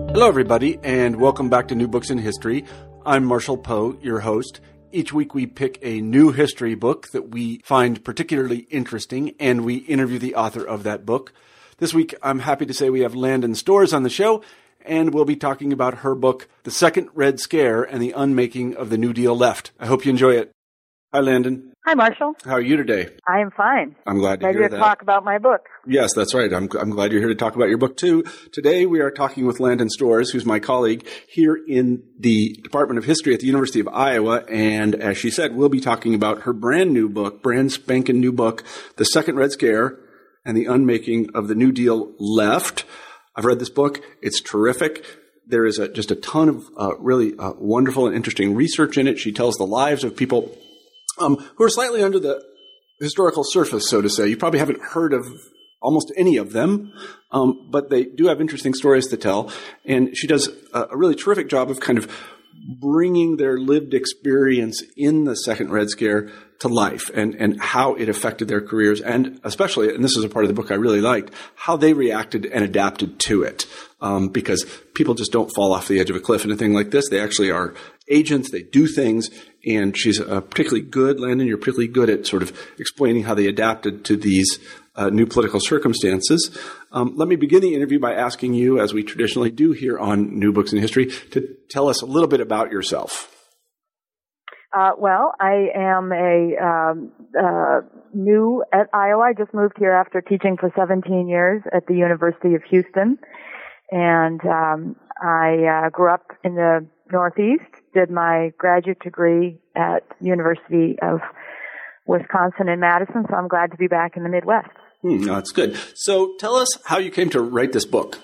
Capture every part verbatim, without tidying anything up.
Hello, everybody, and welcome back to New Books in History. I'm Marshall Poe, your host. Each week we pick a new history book that we find particularly interesting, and we interview the author of that book. This week, I'm happy to say we have Landon Storrs on the show, and we'll be talking about her book, The Second Red Scare and the Unmaking of the New Deal Left. I hope you enjoy it. Hi, Landon. Hi, Marshall. How are you today? I am fine. I'm glad to Ready hear to that. talk about my book. Yes, that's right. I'm, I'm glad you're here to talk about your book, too. Today, we are talking with Landon Storrs, who's my colleague here in the Department of History at the University of Iowa. And as she said, we'll be talking about her brand new book, brand spanking new book, The Second Red Scare and the Unmaking of the New Deal Left. I've read this book. It's terrific. There is a, just a ton of uh, really uh, wonderful and interesting research in it. She tells the lives of people um, who are slightly under the historical surface, so to say. You probably haven't heard of almost any of them, um, but they do have interesting stories to tell. And she does a, a really terrific job of kind of bringing their lived experience in the Second Red Scare to life and, and how it affected their careers, and especially, and this is a part of the book I really liked, how they reacted and adapted to it. Um, because people just don't fall off the edge of a cliff in a thing like this. They actually are agents. They do things. And she's uh, particularly good, Landon, you're particularly good at sort of explaining how they adapted to these uh, new political circumstances. Um, let me begin the interview by asking you, as we traditionally do here on New Books in History, to tell us a little bit about yourself. Uh, well, I am a um, uh, new at Iowa. I just moved here after teaching for seventeen years at the University of Houston. And um, I uh, grew up in the Northeast, did my graduate degree at University of Wisconsin in Madison, so I'm glad to be back in the Midwest. Hmm, no, that's good. So tell us how you came to write this book.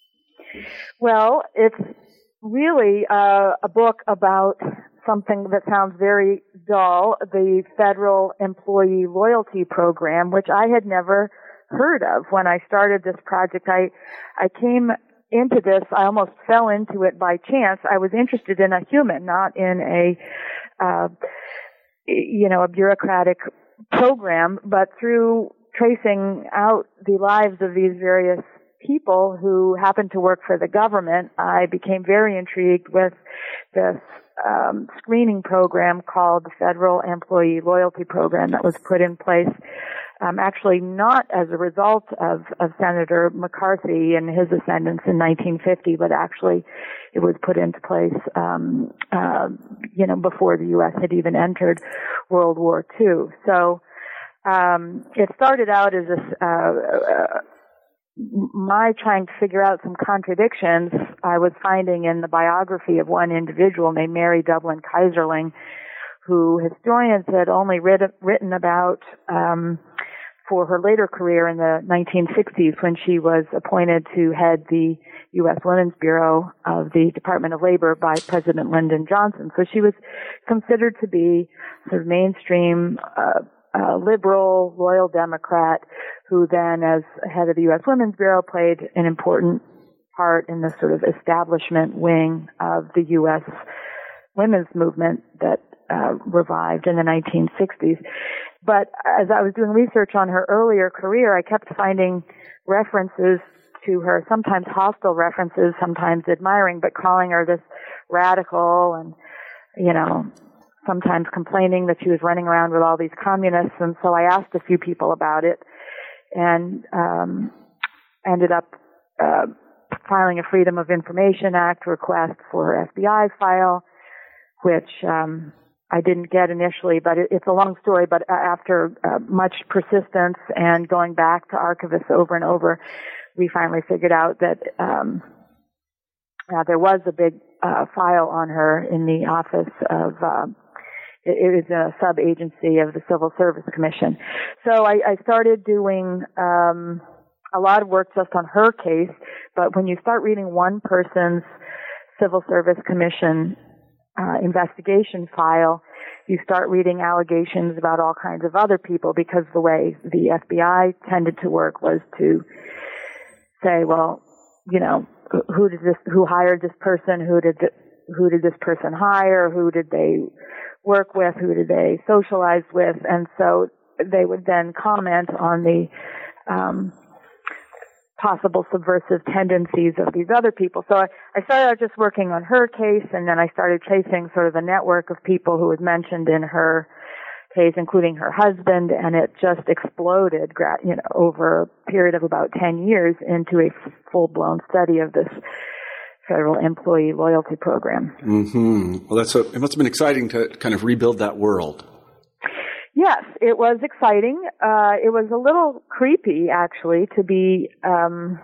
Well, it's really uh, a book about something that sounds very dull, the Federal Employee Loyalty Program, which I had never heard of when I started this project. I I came into this, I almost fell into it by chance. I was interested in a human, not in a, uh, you know, a bureaucratic program, but through tracing out the lives of these various people who happened to work for the government, I became very intrigued with this um, screening program called the Federal Employee Loyalty Program that was put in place Um, actually not as a result of, of Senator McCarthy and his ascendance in nineteen fifty, but actually it was put into place, um, uh, you know, before the U S had even entered World War Two. So um, it started out as a, uh, uh, my trying to figure out some contradictions I was finding in the biography of one individual named Mary Dublin Kaiserling, who historians had only writ- written about um, for her later career in the nineteen sixties when she was appointed to head the U S Women's Bureau of the Department of Labor by President Lyndon Johnson. So she was considered to be sort of mainstream uh, uh, liberal, loyal Democrat, who then, as head of the U S Women's Bureau, played an important part in the sort of establishment wing of the U S women's movement that Uh, revived in the nineteen sixties. But as I was doing research on her earlier career, I kept finding references to her, sometimes hostile references, sometimes admiring, but calling her this radical and, you know, sometimes complaining that she was running around with all these communists. And so I asked a few people about it and um, ended up uh, filing a Freedom of Information Act request for her F B I file, which um, I didn't get initially, but it, it's a long story. But after uh, much persistence and going back to archivists over and over, we finally figured out that um, uh, there was a big uh, file on her in the office of, uh, it, it was a sub-agency of the Civil Service Commission. So I, I started doing um, a lot of work just on her case, but when you start reading one person's Civil Service Commission Uh, investigation file, you start reading allegations about all kinds of other people, because the way the F B I tended to work was to say, well, you know, who did this, who hired this person, who did, the, who did this person hire, who did they work with, who did they socialize with, and so they would then comment on the um, possible subversive tendencies of these other people. So I, I started out just working on her case, and then I started tracing sort of a network of people who was mentioned in her case, including her husband, and it just exploded, you know, over a period of about ten years into a full-blown study of this federal employee loyalty program. Mm-hmm. Well, that's a, it must have been exciting to kind of rebuild that world. Yes, it was exciting. Uh, it was a little creepy, actually, to be um,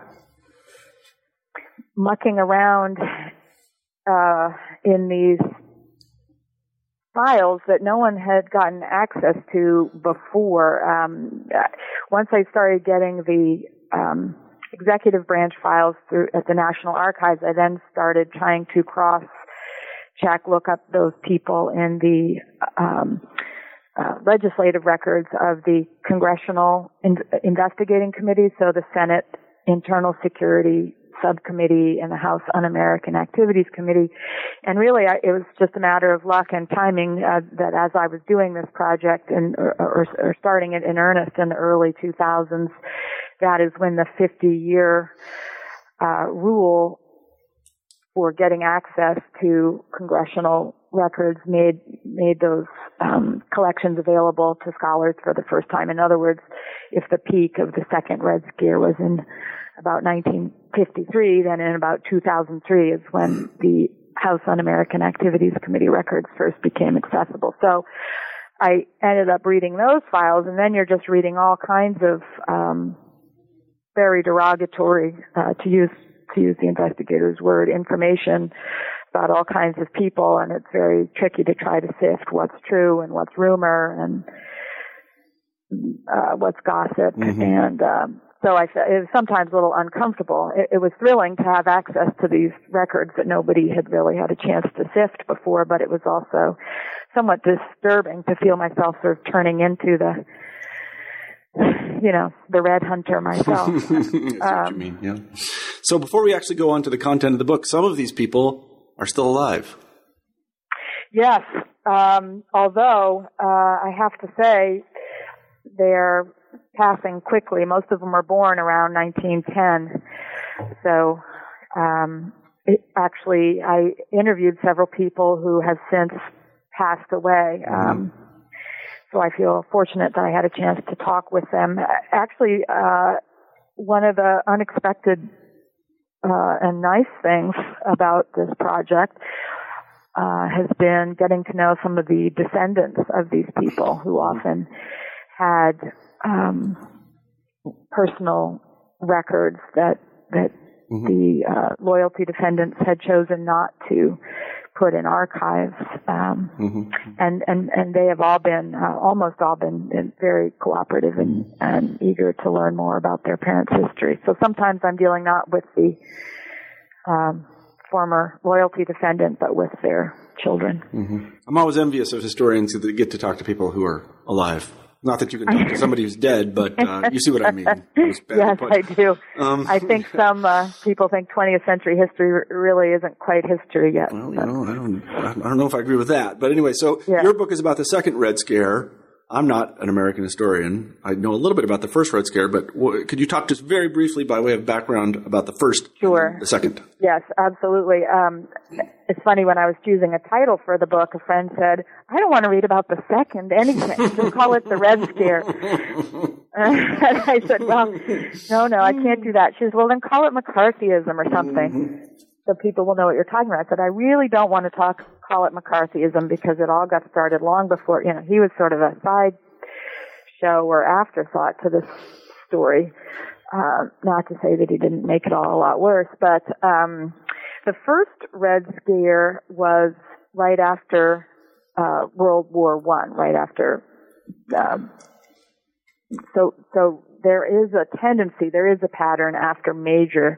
mucking around uh, in these files that no one had gotten access to before. Um, once I started getting the um, executive branch files through at the National Archives, I then started trying to cross-check, look up those people in the um, uh, legislative records of the Congressional in- Investigating Committee, so the Senate Internal Security Subcommittee and the House Un-American Activities Committee. And really, I, it was just a matter of luck and timing uh, that as I was doing this project and or, or, or starting it in earnest in the early two thousands, that is when the fifty-year uh, rule for getting access to congressional records made made those um, collections available to scholars for the first time. In other words, if the peak of the second Red Scare was in about nineteen fifty-three, then in about two thousand three is when the House Un-American Activities Committee records first became accessible. So I ended up reading those files, and then you're just reading all kinds of um, very derogatory, uh, to use to use the investigator's word, information about all kinds of people, and it's very tricky to try to sift what's true and what's rumor and uh, what's gossip. Mm-hmm. And um, so I, it was sometimes a little uncomfortable. It, it was thrilling to have access to these records that nobody had really had a chance to sift before, but it was also somewhat disturbing to feel myself sort of turning into the, you know, the Red Hunter myself. That's um, what you mean, yeah. So before we actually go on to the content of the book, some of these people are still alive. Yes, um, although uh, I have to say they're passing quickly. Most of them were born around nineteen ten. So um, it, actually, I interviewed several people who have since passed away. Um, so I feel fortunate that I had a chance to talk with them. Actually, uh, one of the unexpected uh, and nice things about this project uh, has been getting to know some of the descendants of these people who often had um, personal records that that mm-hmm. the uh, loyalty defendants had chosen not to put in archives, um, mm-hmm. and, and, and they have all been, uh, almost all been very cooperative and, and eager to learn more about their parents' history. So sometimes I'm dealing not with the um, former loyalty defendant, but with their children. Mm-hmm. I'm always envious of historians who get to talk to people who are alive. Not that you can talk to somebody who's dead, but uh, you see what I mean. Yes, put. I do. Um, I think some uh, people think twentieth century history r- really isn't quite history yet. Well, you know, I don't, I don't know if I agree with that. But anyway, so yeah. Your book is about the second Red Scare. I'm not an American historian. I know a little bit about the first Red Scare, but w- could you talk just very briefly by way of background about the first sure. and the second? Yes, absolutely. Um, it's funny, when I was choosing a title for the book, a friend said, I don't want to read about the second anything. Just call it the Red Scare. And I said, well, no, no, I can't do that. She said, well, then call it McCarthyism or something. Mm-hmm. So people will know what you're talking about. I said, I really don't want to talk, call it McCarthyism because it all got started long before, you know, he was sort of a side show or afterthought to this story. Uh, not to say that he didn't make it all a lot worse, but um, the first Red Scare was right after uh, World War One, right after. Um, so, so there is a tendency, there is a pattern after major.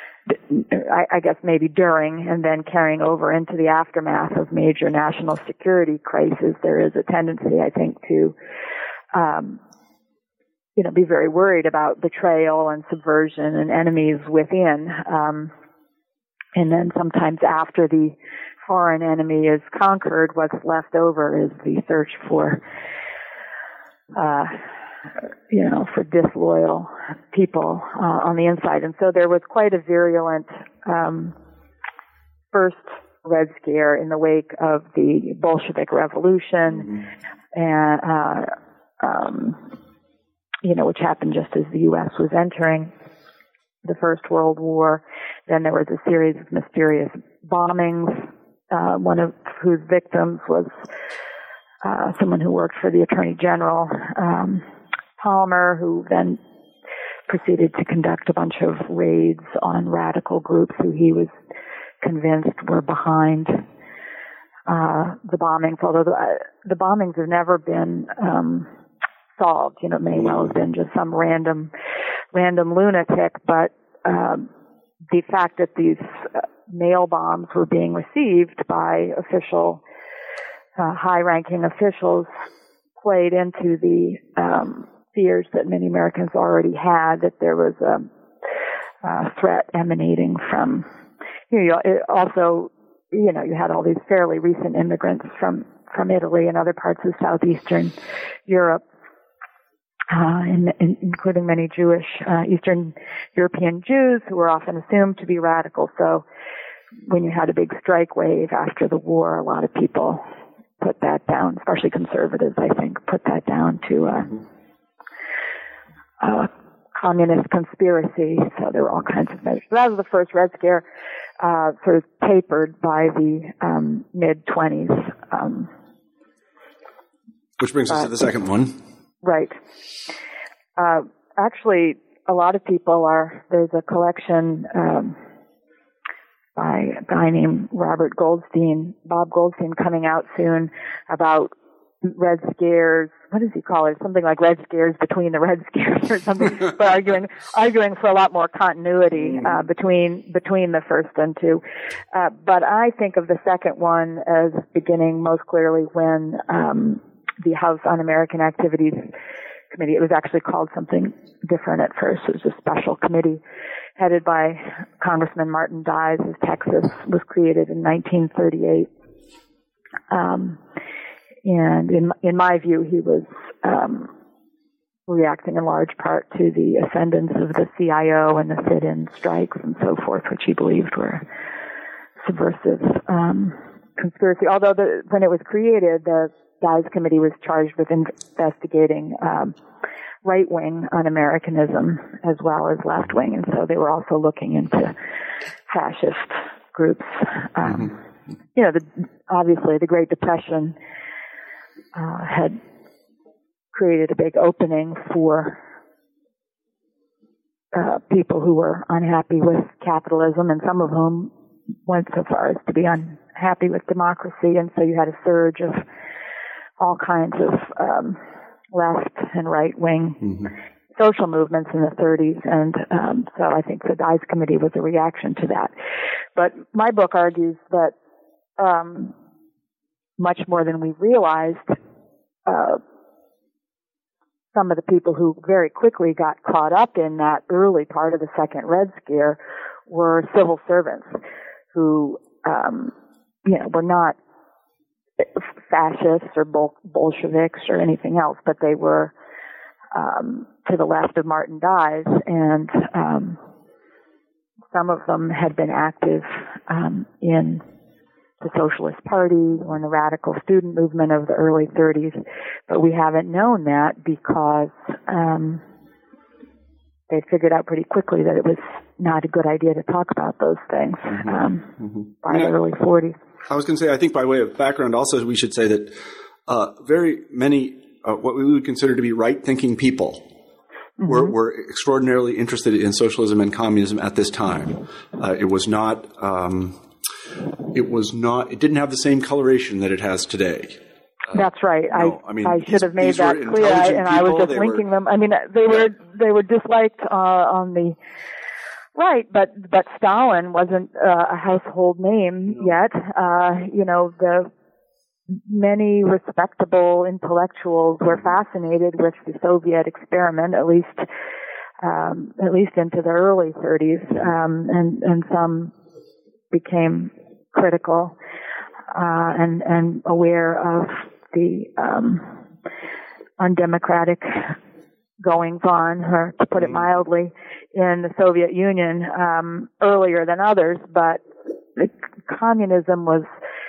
I, I guess maybe during and then carrying over into the aftermath of major national security crises, there is a tendency, I think, to, um, you know, be very worried about betrayal and subversion and enemies within. Um, and then sometimes after the foreign enemy is conquered, what's left over is the search for uh, you know, for disloyal people uh, on the inside. And so there was quite a virulent um, first Red Scare in the wake of the Bolshevik Revolution, mm-hmm. and uh, um, you know, which happened just as the U S was entering the First World War. Then there was a series of mysterious bombings, uh, one of whose victims was uh, someone who worked for the Attorney General, um, Palmer, who then proceeded to conduct a bunch of raids on radical groups who he was convinced were behind uh, the bombings, although the, uh, the bombings have never been um, solved. You know, it may well have been just some random random lunatic, but um, the fact that these uh, mail bombs were being received by official, uh, high-ranking officials played into the um, fears that many Americans already had that there was a, a threat emanating from, you know, it also, you know, you had all these fairly recent immigrants from, from Italy and other parts of southeastern Europe, uh, in, in, including many Jewish, uh, Eastern European Jews who were often assumed to be radical. So when you had a big strike wave after the war, a lot of people put that down, especially conservatives, I think, put that down to uh, uh, communist conspiracy. So there were all kinds of measures. So that was the first Red Scare, uh, sort of tapered by the um, mid-twenties. Um, Which brings us uh, to the second one. Right. Uh, actually, a lot of people are, there's a collection um, by a guy named Robert Goldstein, Bob Goldstein, coming out soon about Red Scares. What does he call it? Something like Red Scares between the Red Scares or something, but arguing arguing for a lot more continuity uh, between between the first and two. Uh, but I think of the second one as beginning most clearly when um, the House Un-American Activities Committee, it was actually called something different at first. It was a special committee headed by Congressman Martin Dies of Texas, was created in nineteen thirty-eight. Um, and in in my view, he was um, reacting in large part to the ascendance of the C I O and the sit-in strikes and so forth, which he believed were subversive um, conspiracy. Although the, when it was created, the Dies Committee was charged with investigating um, right-wing un-Americanism as well as left-wing, and so they were also looking into fascist groups. Um, mm-hmm. You know, the, obviously the Great Depression uh, had created a big opening for uh, people who were unhappy with capitalism, and some of whom went so far as to be unhappy with democracy, and so you had a surge of all kinds of um, left and right-wing mm-hmm. social movements in the thirties, and um, so I think the Dies Committee was a reaction to that. But my book argues that um, much more than we realized, uh, some of the people who very quickly got caught up in that early part of the Second Red Scare were civil servants who, um, you know, were not fascists or Bol- Bolsheviks or anything else, but they were um, to the left of Martin Dies, and um, some of them had been active um, in the Socialist Party or in the radical student movement of the early thirties, but we haven't known that because um, they figured out pretty quickly that it was not a good idea to talk about those things mm-hmm. Um, mm-hmm. by yeah. the early forties. I was going to say, I think by way of background also, we should say that uh, very many, uh, what we would consider to be right-thinking people mm-hmm. were, were extraordinarily interested in socialism and communism at this time. Uh, it was not, um, it was not, it didn't have the same coloration that it has today. Uh, That's right. No, I, I, mean, I should have made that clear, I, and people, I was just linking were, them. I mean, they were they were disliked uh, on the right, but but Stalin wasn't uh, a household name no. yet. Uh, you know, the many respectable intellectuals were fascinated with the Soviet experiment, at least um, at least into the early thirties, um, and and some became critical uh, and and aware of the um, undemocratic goings on, or to put it mildly, in the Soviet Union um, earlier than others, but the communism was,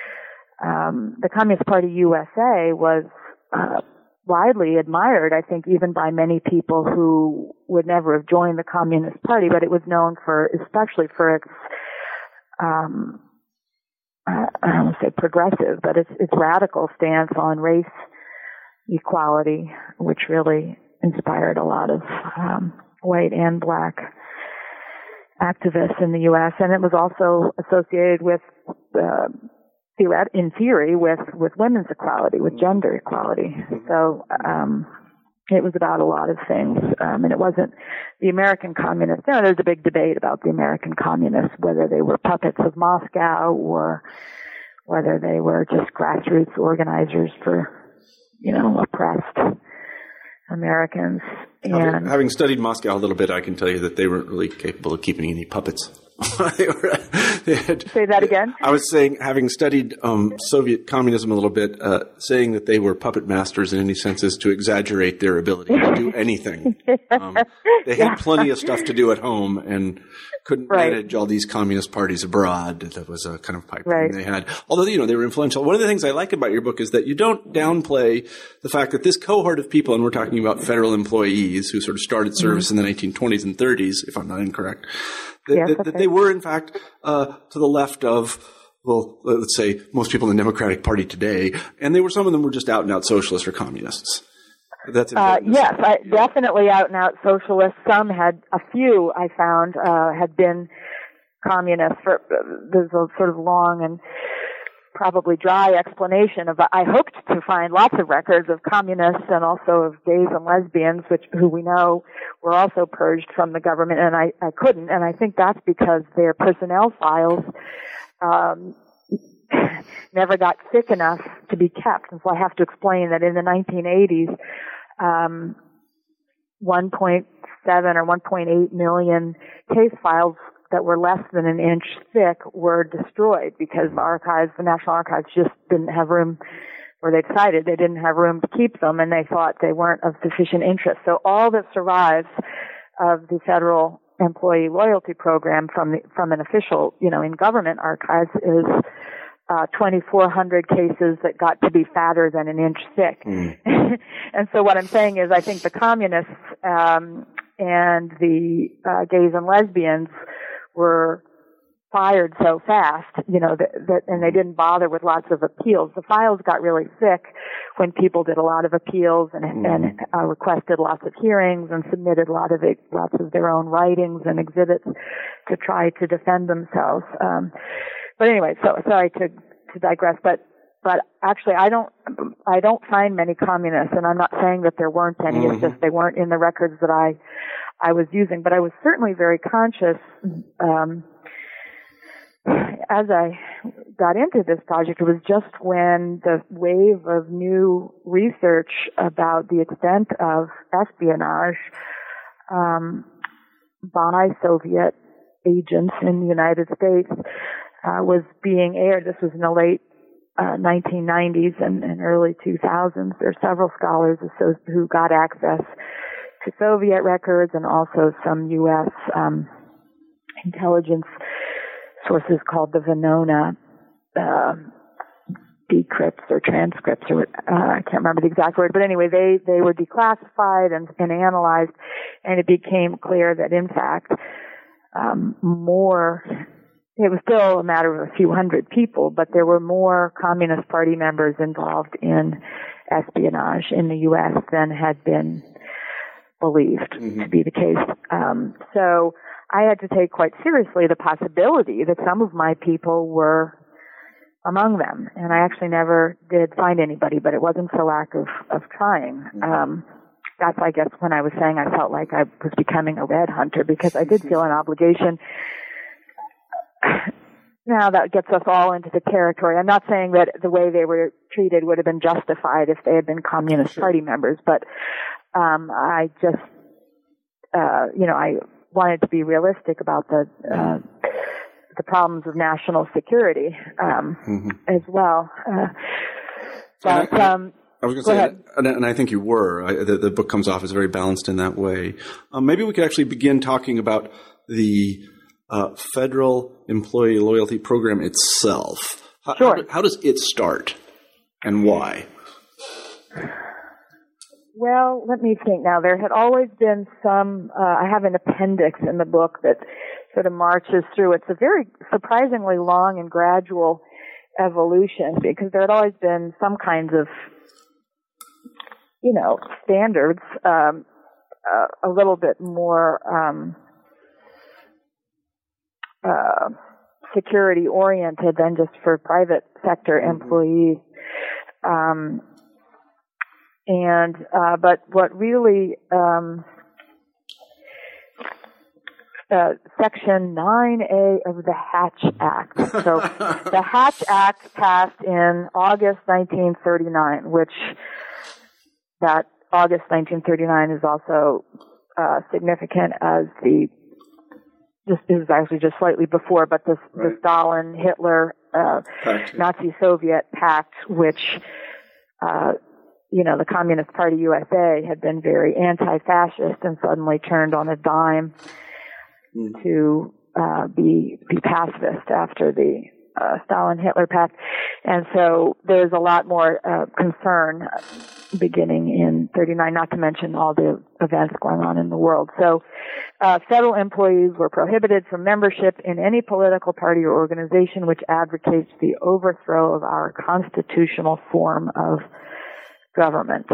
um, the Communist Party U S A was uh, widely admired, I think, even by many people who would never have joined the Communist Party, but it was known for, especially for its, um, I don't want to say progressive, but its, its radical stance on race equality, which really inspired a lot of um, white and black activists in the U S, and it was also associated with, uh, in theory, with, with women's equality, with gender equality. So um, it was about a lot of things, um, and it wasn't the American communists. You know, there's a big debate about the American communists, whether they were puppets of Moscow or whether they were just grassroots organizers for, you know, oppressed Americans. And having studied Moscow a little bit, I can tell you that they weren't really capable of keeping any puppets. they were, they had, Say that again? I was saying, having studied um, Soviet communism a little bit, uh, saying that they were puppet masters in any sense is to exaggerate their ability to do anything. Um, they had yeah. plenty of stuff to do at home and couldn't right. manage all these communist parties abroad. That was a kind of pipe right. they had. Although, you know, they were influential. One of the things I like about your book is that you don't downplay the fact that this cohort of people, and we're talking about federal employees who sort of started service mm-hmm. in the nineteen twenties and thirties, if I'm not incorrect, that, yes, that, that they were, in fact, uh, to the left of, well, let's say most people in the Democratic Party today, and they were, some of them were just out and out socialists or communists. That's uh, yes, I, definitely out and out socialists. Some had, a few I found, uh, had been communists. For, there's a sort of long and probably dry explanation of, I hoped to find lots of records of communists and also of gays and lesbians, which, who we know were also purged from the government, and I, I couldn't, and I think that's because their personnel files, um, never got thick enough to be kept. And so I have to explain that in the nineteen eighties, um, one point seven or one point eight million case files that were less than an inch thick were destroyed because the archives, the National Archives, just didn't have room, or they decided they didn't have room to keep them, and they thought they weren't of sufficient interest. So all that survives of the federal employee loyalty program from the, from an official, you know, in government archives is uh, twenty-four hundred cases that got to be fatter than an inch thick. Mm. And so what I'm saying is I think the communists um, and the uh, gays and lesbians were fired so fast, you know, that, that, and they didn't bother with lots of appeals. The files got really thick when people did a lot of appeals and, mm. and uh, requested lots of hearings and submitted a lot of it, lots of their own writings and exhibits to try to defend themselves. Um, but anyway, so sorry to, to digress, but but actually, I don't I don't find many communists, and I'm not saying that there weren't any. Mm-hmm. It's just they weren't in the records that I I was using. But I was certainly very conscious. Um, As I got into this project, it was just when the wave of new research about the extent of espionage um, by Soviet agents in the United States uh, was being aired. This was in the late uh, nineteen nineties and, and early two thousands. There are several scholars who got access to Soviet records and also some U S um, intelligence sources called the Venona uh, decrypts or transcripts, or uh, I can't remember the exact word, but anyway, they, they were declassified and, and analyzed, and it became clear that, in fact, um, more, it was still a matter of a few hundred people, but there were more Communist Party members involved in espionage in the U S than had been believed mm-hmm. to be the case. Um, so I had to take quite seriously the possibility that some of my people were among them. And I actually never did find anybody, but it wasn't for lack of, of trying. Um, that's, I guess, when I was saying I felt like I was becoming a red hunter, because I did feel an obligation. Now that gets us all into the territory. I'm not saying that the way they were treated would have been justified if they had been Communist Party members, but um, I just, uh, you know, I wanted to be realistic about the uh, the problems of national security um, mm-hmm. as well. Uh, but um, I was going to say, and, and I think you were. I, the, the book comes off as very balanced in that way. Um, maybe we could actually begin talking about the uh, Federal Employee Loyalty Program itself. How, sure. how, how does it start, and why? Well, let me think now. There had always been some, uh, I have an appendix in the book that sort of marches through. It's a very surprisingly long and gradual evolution because there had always been some kinds of, you know, standards, um, uh, a little bit more um, uh, security oriented than just for private sector employees. Um, and uh, but what really um, Uh, Section nine A of the Hatch Act. So the Hatch Act passed in August nineteen thirty-nine, which that August nineteen thirty-nine is also uh, significant as the, this is actually just slightly before, but the, right. the Stalin, Hitler, uh, Nazi Soviet pact, which, uh, you know, the Communist Party U S A had been very anti-fascist and suddenly turned on a dime to uh, be be pacifist after the uh, Stalin-Hitler pact. And so there's a lot more uh, concern beginning in thirty-nine, not to mention all the events going on in the world. So uh, federal employees were prohibited from membership in any political party or organization which advocates the overthrow of our constitutional form of government.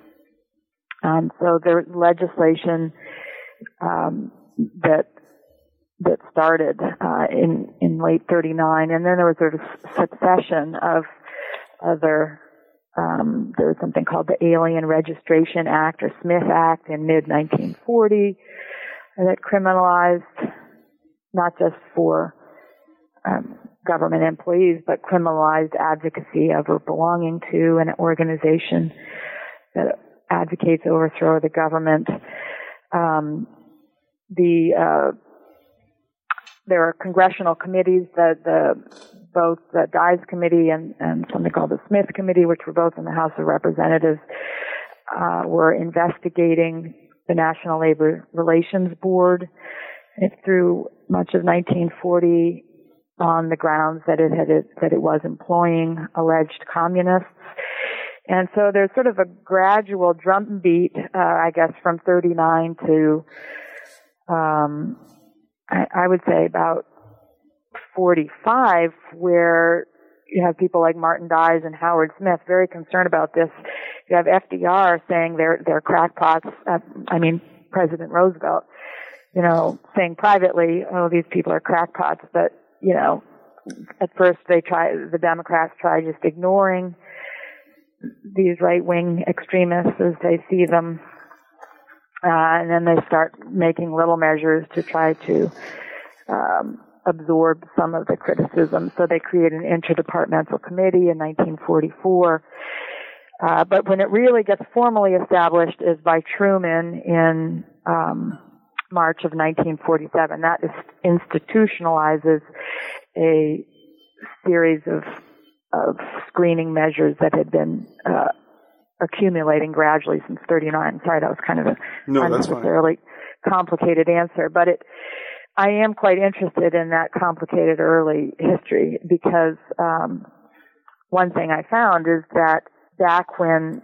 Um, so there's legislation um, that that started uh, in in late thirty-nine, and then there was a succession of other. Um, there was something called the Alien Registration Act or Smith Act in mid nineteen forty that criminalized not just for um, government employees, but criminalized advocacy of or belonging to an organization that advocates overthrow of the government. Um, the uh, There are congressional committees, that the both the Dies Committee and, and something called the Smith Committee, which were both in the House of Representatives, uh, were investigating the National Labor Relations Board through much of nineteen forty on the grounds that it had that it was employing alleged communists. And so there's sort of a gradual drumbeat, uh, I guess, from thirty-nine to um, I would say about forty-five, where you have people like Martin Dies and Howard Smith very concerned about this. You have F D R saying they're they're crackpots. Uh, I mean, President Roosevelt, you know, saying privately, "Oh, these people are crackpots." But you know, at first they try, the Democrats try just ignoring these right-wing extremists as they see them. Uh, and then they start making little measures to try to um, absorb some of the criticism. So they create an interdepartmental committee in nineteen forty-four. Uh, but when it really gets formally established is by Truman in um, March of nineteen forty-seven. That is, institutionalizes a series of of screening measures that had been uh, accumulating gradually since thirty-nine. Sorry, that was kind of a no, unnecessarily complicated answer, but it, I am quite interested in that complicated early history because um, one thing I found is that back when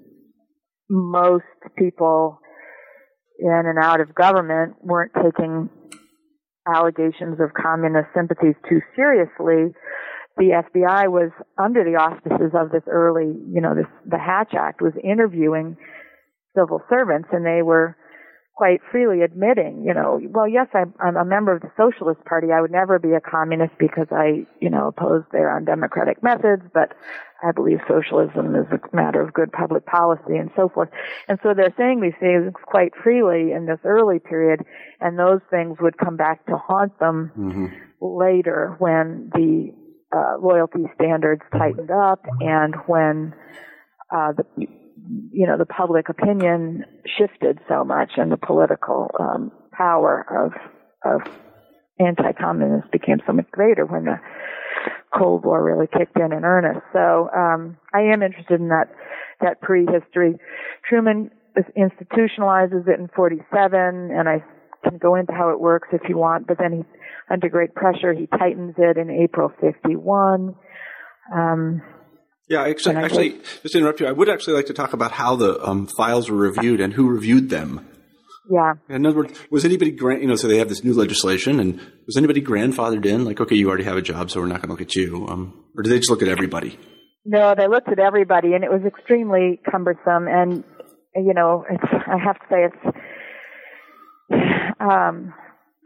most people in and out of government weren't taking allegations of communist sympathies too seriously, the F B I was, under the auspices of this early, you know, this, the Hatch Act, was interviewing civil servants, and they were quite freely admitting, you know, well, yes, I'm, I'm a member of the Socialist Party. I would never be a communist because I, you know, oppose their undemocratic methods, but I believe socialism is a matter of good public policy and so forth. And so they're saying these things quite freely in this early period, and those things would come back to haunt them mm-hmm. later when the Uh, loyalty standards tightened up, and when uh, the you know the public opinion shifted so much, and the political um, power of of anti-communists became so much greater when the Cold War really kicked in in earnest. So um, I am interested in that that prehistory. Truman institutionalizes it in forty-seven, and I can go into how it works if you want, but then he, under great pressure, he tightens it in April fifty-one. Um, yeah, actually, actually just to interrupt you, I would actually like to talk about how the um, files were reviewed and who reviewed them. Yeah. In other words, was anybody, gran- you know, so they have this new legislation, and was anybody grandfathered in? Like, okay, you already have a job, so we're not going to look at you. Um, or did they just look at everybody? No, they looked at everybody, and it was extremely cumbersome. And, you know, it's, I have to say it's um,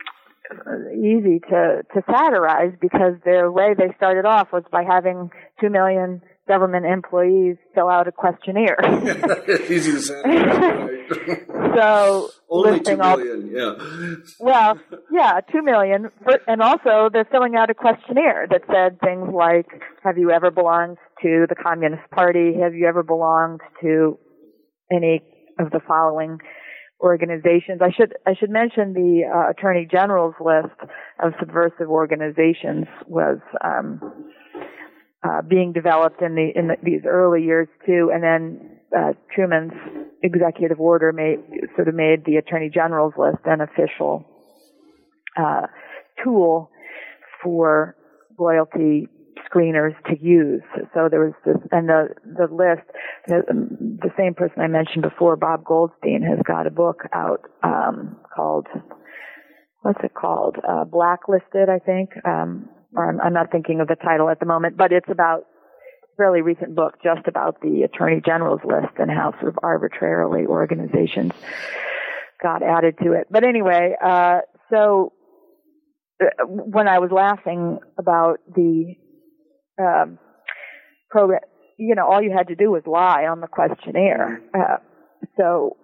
easy to, to satirize, because their way they started off was by having two million government employees fill out a questionnaire. Easy to satirize, right? So only two million, all, yeah. Well, yeah, two million, and also they're filling out a questionnaire that said things like, "Have you ever belonged to the Communist Party? Have you ever belonged to any of the following organizations?" I should I should mention the uh, Attorney General's list of subversive organizations was um, uh, being developed in the in the, these early years too, and then uh, Truman's executive order made sort of made the Attorney General's list an official uh, tool for loyalty screeners to use. So there was this, and the the list, the, the same person I mentioned before, Bob Goldstein, has got a book out um, called, what's it called? Uh, Blacklisted, I think. Um, or I'm, I'm not thinking of the title at the moment, but it's about fairly recent book just about the Attorney General's list and how sort of arbitrarily organizations got added to it. But anyway, uh, so uh, when I was laughing about the um, program, you know, all you had to do was lie on the questionnaire. Uh, so,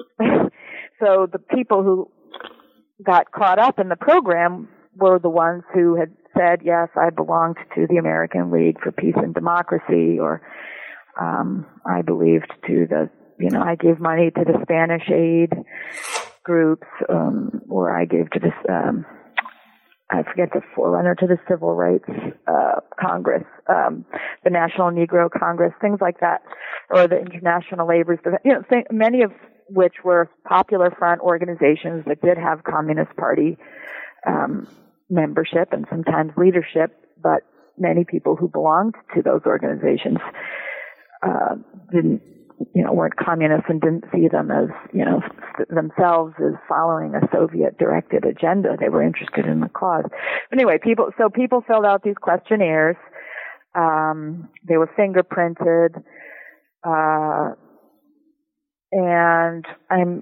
so the people who got caught up in the program were the ones who had said, yes, I belonged to the American League for Peace and Democracy, or um, I believed to the, you know, I gave money to the Spanish aid groups, um, or I gave to this, um, I forget the forerunner to the Civil Rights uh, Congress, um, the National Negro Congress, things like that, or the International Labor, you know, th- many of which were Popular Front organizations that did have Communist Party um, membership and sometimes leadership, but many people who belonged to those organizations uh, didn't, you know, weren't communists and didn't see them as, you know, themselves as following a Soviet-directed agenda. They were interested in the cause. But anyway, people, so people filled out these questionnaires. Um, they were fingerprinted, uh, and I'm,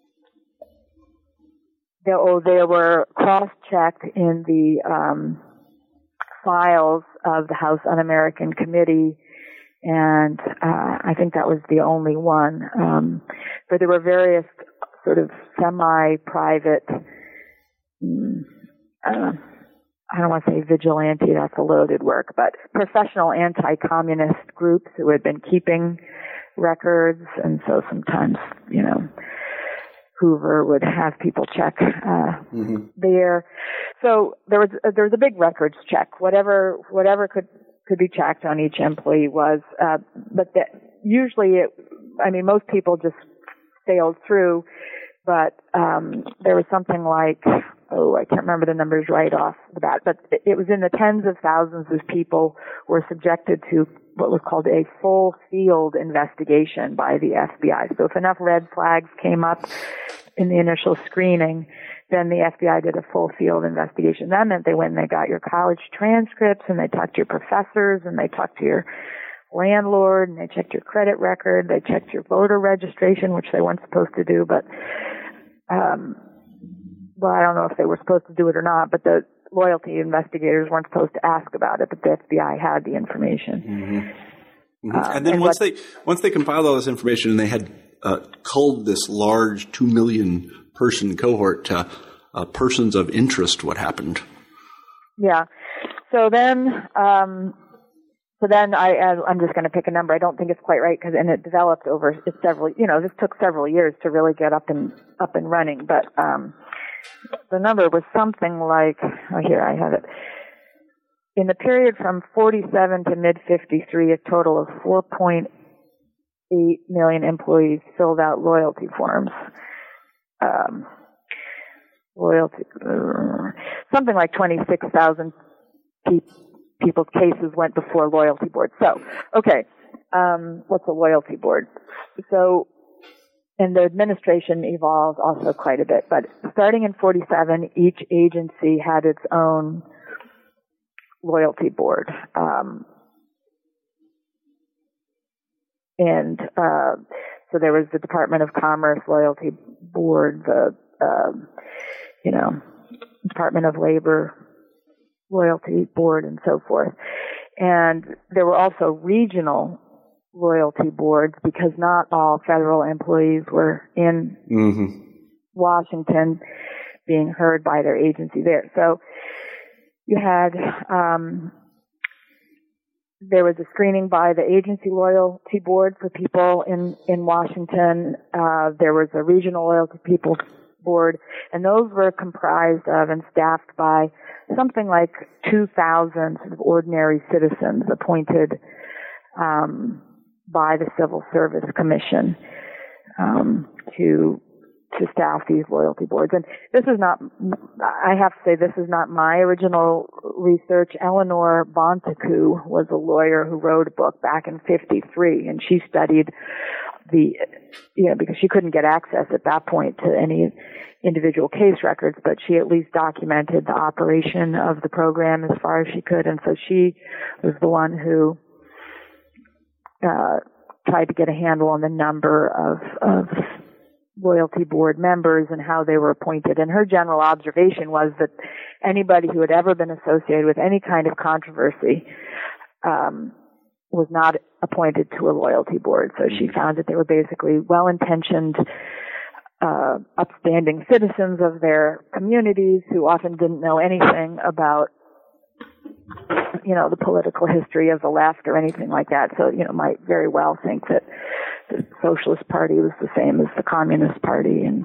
they, oh, they were cross-checked in the um, files of the House Un-American Committee, and uh, I think that was the only one. Um, but there were various sort of semi-private, mm, uh, I don't want to say vigilante, that's a loaded work, but professional anti-communist groups who had been keeping records, and so sometimes, you know, Hoover would have people check uh, mm-hmm. there. So there was there was a big records check. Whatever whatever could could be checked on each employee was, uh, but the, usually it, I mean, most people just sailed through, but um, there was something like, oh, I can't remember the numbers right off the bat, but it, it was in the tens of thousands of people were subjected to what was called a full field investigation by the F B I. So if enough red flags came up in the initial screening, then the F B I did a full field investigation. That meant they went and they got your college transcripts, and they talked to your professors, and they talked to your landlord, and they checked your credit record, they checked your voter registration, which they weren't supposed to do, but, um, well, I don't know if they were supposed to do it or not, but the loyalty investigators weren't supposed to ask about it, but the F B I had the information. Mm-hmm. Mm-hmm. Uh, and then and once what, they once they compiled all this information and they had uh, culled this large two million person cohort to uh, persons of interest, what happened? Yeah. So then, um, so then I, I'm just going to pick a number. I don't think it's quite right, because and it developed over several. You know, this took several years to really get up and up and running. But um, the number was something like, oh, here I have it. in the period from forty-seven to mid fifty-three, a total of four point eight million employees filled out loyalty forms. Um, loyalty, uh, something like twenty-six thousand pe- people's cases went before loyalty boards. So, okay, um, what's a loyalty board? So, and the administration evolved also quite a bit, but starting in forty-seven, each agency had its own loyalty board. Um, and uh, so there was the Department of Commerce Loyalty Board, the, uh, you know, Department of Labor Loyalty Board, and so forth. And there were also regional loyalty boards because not all federal employees were in mm-hmm. Washington being heard by their agency there. So you had, um, there was a screening by the agency loyalty board for people in, in Washington. Uh, there was a regional loyalty people board, and those were comprised of and staffed by something like two thousand sort of ordinary citizens appointed um, by the Civil Service Commission um, to to staff these loyalty boards. And this is not, I have to say, this is not my original research. Eleanor Bontecu was a lawyer who wrote a book back in fifty-three, and she studied the, you know, because she couldn't get access at that point to any individual case records, but she at least documented the operation of the program as far as she could. And so she was the one who uh, tried to get a handle on the number of, of loyalty board members and how they were appointed. And her general observation was that anybody who had ever been associated with any kind of controversy um, was not appointed to a loyalty board. So she found that they were basically well-intentioned, uh, upstanding citizens of their communities who often didn't know anything about, you know, the political history of the left or anything like that. So, you know, might very well think that the Socialist Party was the same as the Communist Party. And,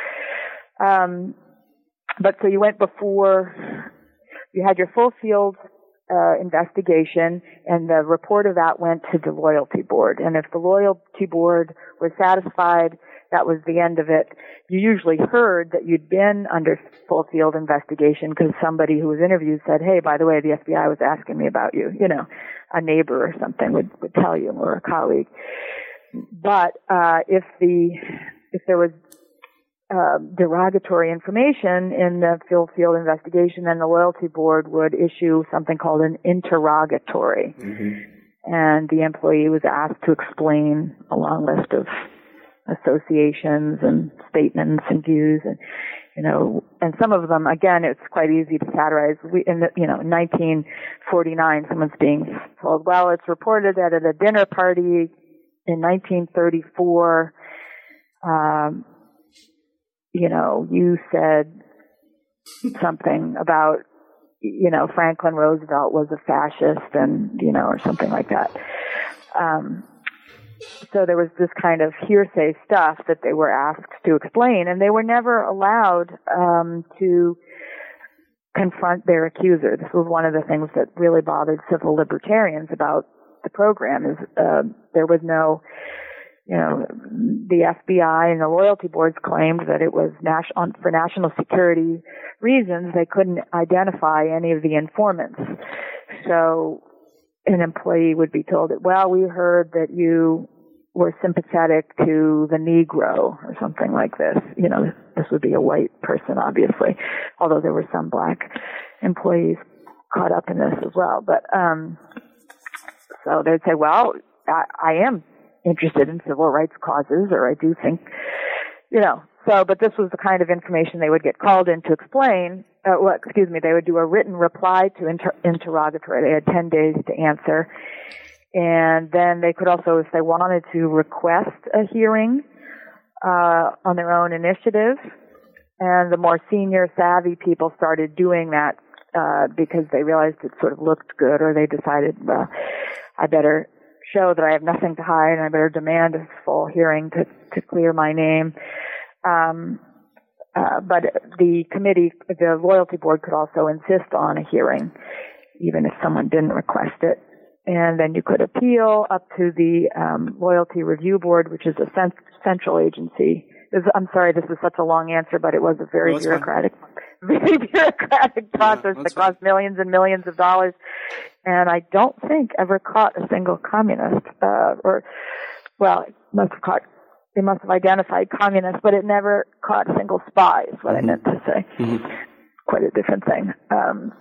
um, but so you went before, you had your full field uh, investigation, and the report of that went to the loyalty board. And if the loyalty board was satisfied, that was the end of it. You usually heard that you'd been under full field investigation because somebody who was interviewed said, hey, by the way, the F B I was asking me about you. You know, a neighbor or something would, would tell you, or a colleague. But uh, if the if there was uh, derogatory information in the full field investigation, then the loyalty board would issue something called an interrogatory, mm-hmm. and the employee was asked to explain a long list of associations and statements and views, and you know, and some of them, again, it's quite easy to satirize. We, in the, you know, in nineteen forty-nine, someone's being told, well, it's reported that at a dinner party in nineteen thirty-four, um, you know, you said something about, you know, Franklin Roosevelt was a fascist, and, you know, or something like that. Um, so there was this kind of hearsay stuff that they were asked to explain, and they were never allowed um, to confront their accuser. This was one of the things that really bothered civil libertarians about the program, is uh, there was no, you know, the F B I and the loyalty boards claimed that it was nas- on, for national security reasons they couldn't identify any of the informants. So an employee would be told that, well, we heard that you were sympathetic to the Negro or something like this. You know, this would be a white person, obviously, although there were some black employees caught up in this as well. But um, so they'd say, well, I, I am interested in civil rights causes, or I do think, you know. So, but this was the kind of information they would get called in to explain. Uh, well, excuse me, they would do a written reply to inter- interrogatory. They had ten days to answer. And then they could also, if they wanted to, request a hearing uh, on their own initiative. And the more senior, savvy people started doing that uh, because they realized it sort of looked good, or they decided, well, I better show that I have nothing to hide, and I better demand a full hearing to, to clear my name. Um, uh, but the committee, the loyalty board, could also insist on a hearing. even if someone didn't request it. And then you could appeal up to the um, Loyalty Review Board, which is a cent- central agency. This, I'm sorry, this is such a long answer, but it was a very no, bureaucratic, very bureaucratic process yeah, that cost fine. millions and millions of dollars. And I don't think ever caught a single communist, uh, or, well, it must have caught, they must have identified communists, but it never caught a single spy, is what mm-hmm. I meant to say. Mm-hmm. Quite a different thing. Um,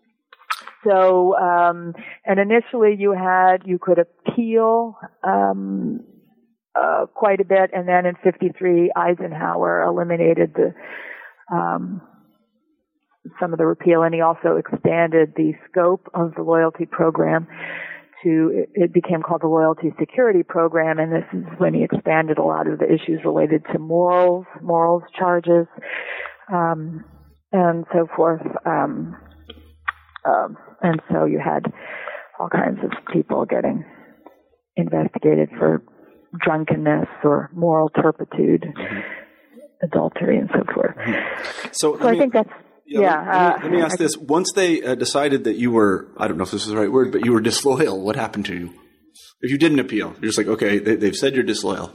so, um, and initially you had, you could appeal, um, uh, quite a bit, and then in fifty-three, Eisenhower eliminated the, um, some of the repeal, and he also expanded the scope of the loyalty program to, it became called the Loyalty Security Program, and this is when he expanded a lot of the issues related to morals, morals charges, um, and so forth. Um, um, and so you had all kinds of people getting investigated for drunkenness or moral turpitude, mm-hmm. adultery, and so forth. Mm-hmm. So, so I me, think that's, yeah. yeah Let, uh, let, me, let me ask I, this. Once they uh, decided that you were, I don't know if this is the right word, but you were disloyal, what happened to you? If you didn't appeal, you're just like, okay, they, they've said you're disloyal.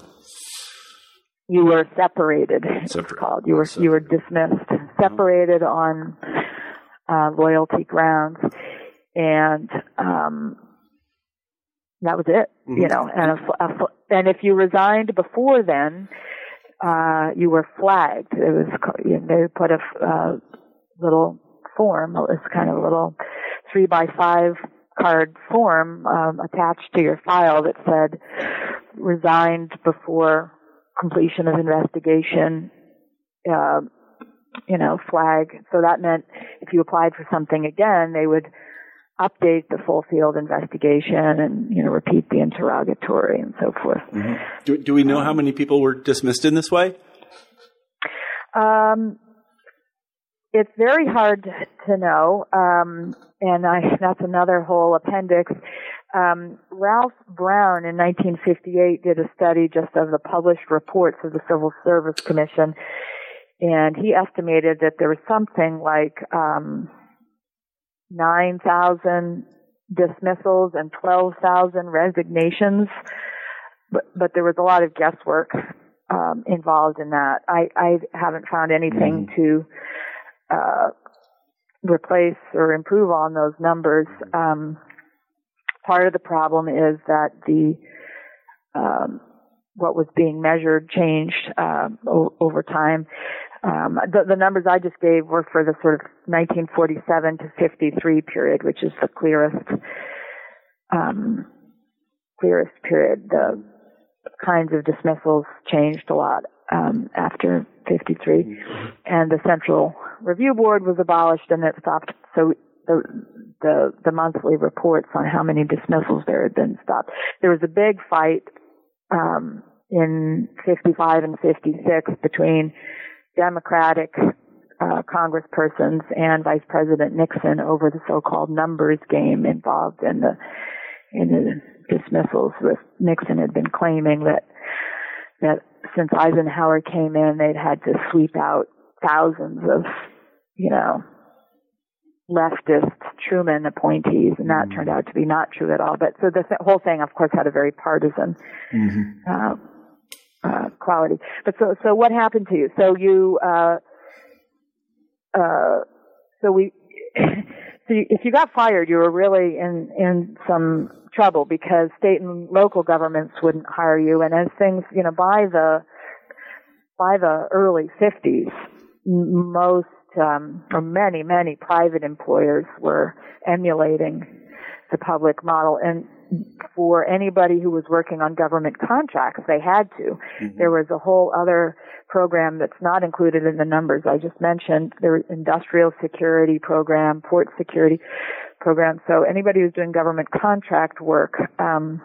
You were separated, Separate. It's called. You were, you were dismissed, separated oh. on uh, loyalty grounds. And, um, that was it, mm-hmm. you know, and a, a, and if you resigned before then, uh, you were flagged. It was, you know, they put a, uh, little form, it was kind of a little three by five card form, um, attached to your file that said resigned before completion of investigation, uh, you know, flag. So that meant if you applied for something again, they would update the full field investigation and, you know, repeat the interrogatory and so forth. Mm-hmm. Do, do we know um, how many people were dismissed in this way? Um, it's very hard to know, um, and I, that's another whole appendix. Um, Ralph Brown in nineteen fifty-eight did a study just of the published reports of the Civil Service Commission, and he estimated that there was something like um, nine thousand dismissals and twelve thousand resignations, but, but there was a lot of guesswork um, involved in that. I, I haven't found anything mm. to uh, replace or improve on those numbers. Um, part of the problem is that the um, what was being measured changed uh, o- over time. Um, the, the numbers I just gave were for the sort of nineteen forty-seven to fifty-three period, which is the clearest, um, clearest period. The kinds of dismissals changed a lot um, after fifty-three, mm-hmm. and the Central Review Board was abolished, and it stopped. So the the the monthly reports on how many dismissals there had been stopped. There was a big fight um, in fifty-five and fifty-six between Democratic uh, congresspersons and Vice President Nixon over the so-called numbers game involved in the in the dismissals. With Nixon had been claiming that that since Eisenhower came in, they'd had to sweep out thousands of, you know, leftist Truman appointees, and that mm-hmm. turned out to be not true at all. But so the th- whole thing, of course, had a very partisan mm-hmm. uh, uh, quality. But so, so what happened to you? So you, uh, uh, so we, so you, if you got fired, you were really in in some trouble because state and local governments wouldn't hire you, and as things, you know, by the by the early fifties, most Um, or many, many private employers were emulating the public model. And for anybody who was working on government contracts, they had to. Mm-hmm. There was a whole other program that's not included in the numbers I just mentioned. There was industrial security program, port security program. So anybody who's doing government contract work, um,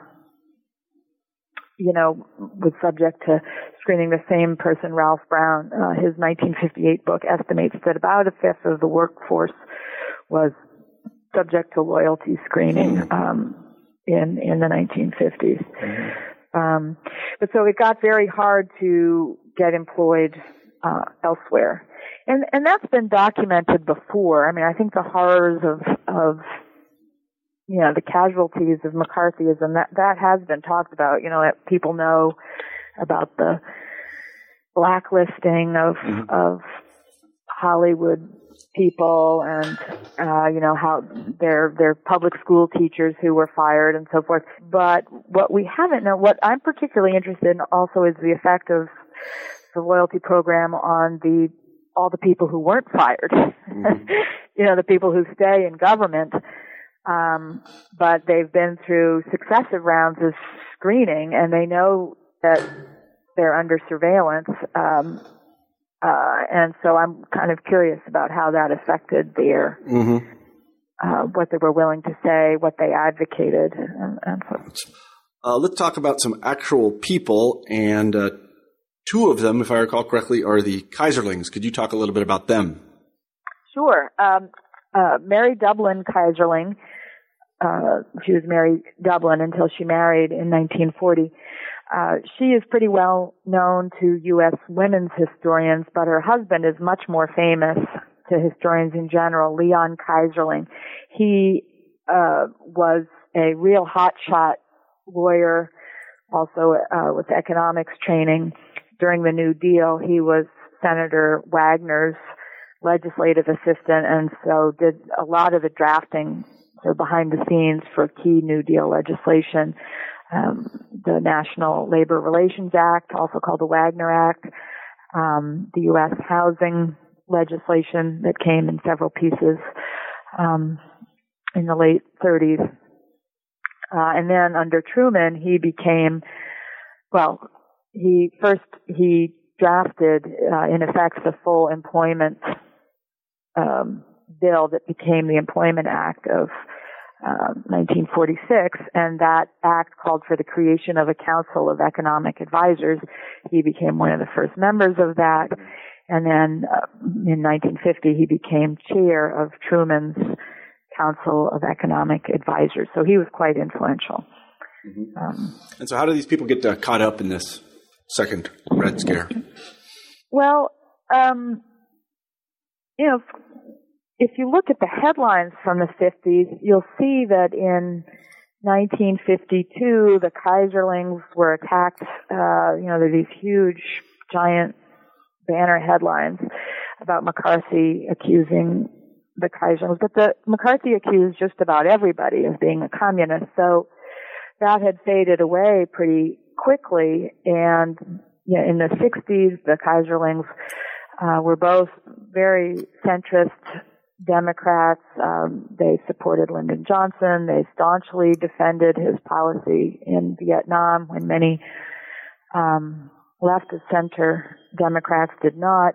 you know, was subject to screening. The same person, Ralph Brown, uh, his nineteen fifty-eight book estimates that about a fifth of the workforce was subject to loyalty screening um, in in the nineteen fifties. Mm-hmm. Um, but so it got very hard to get employed uh, elsewhere, and and that's been documented before. I mean, I think the horrors of of you know, the casualties of McCarthyism, that, that has been talked about, you know, that people know about the blacklisting of, mm-hmm. of Hollywood people and, uh, you know, how they're, they're public school teachers who were fired and so forth. But what we haven't known, what I'm particularly interested in also is the effect of the loyalty program on the, all the people who weren't fired. Mm-hmm. You know, the people who stay in government. Um, but they've been through successive rounds of screening and they know that they're under surveillance. Um, Uh, and so I'm kind of curious about how that affected their, mm-hmm. uh, what they were willing to say, what they advocated. And, and so. uh, let's talk about some actual people. And uh, two of them, if I recall correctly, are the Keyserlings. Could you talk a little bit about them? Sure. Um, uh, Mary Dublin Keyserling, uh, she was Mary Dublin until she married in nineteen forty. Uh, she is pretty well known to U S women's historians, but her husband is much more famous to historians in general, Leon Keyserling. He uh, was a real hotshot lawyer, also uh, with economics training. During the New Deal, he was Senator Wagner's legislative assistant, and so did a lot of the drafting, so behind the scenes for key New Deal legislation. Um, the National Labor Relations Act, also called the Wagner Act, um, the U S housing legislation that came in several pieces um, in the late thirties. Uh, and then under Truman, he became, well, he first, he drafted, uh, in effect, the full employment um, bill that became the Employment Act of Um, nineteen forty-six, and that act called for the creation of a Council of Economic Advisors. He became one of the first members of that, and then uh, in nineteen fifty he became chair of Truman's Council of Economic Advisors. So he was quite influential. Mm-hmm. Um, and so how do these people get uh, caught up in this second Red Scare? Well, um, you know, if you look at the headlines from the fifties, you'll see that in nineteen fifty-two, the Keyserlings were attacked. Uh, you know, there are these huge, giant banner headlines about McCarthy accusing the Keyserlings. But the McCarthy accused just about everybody of being a communist. So that had faded away pretty quickly. And you know, in the sixties, the Keyserlings uh, were both very centrist Democrats. Um, they supported Lyndon Johnson. They staunchly defended his policy in Vietnam when many um, left of center Democrats did not.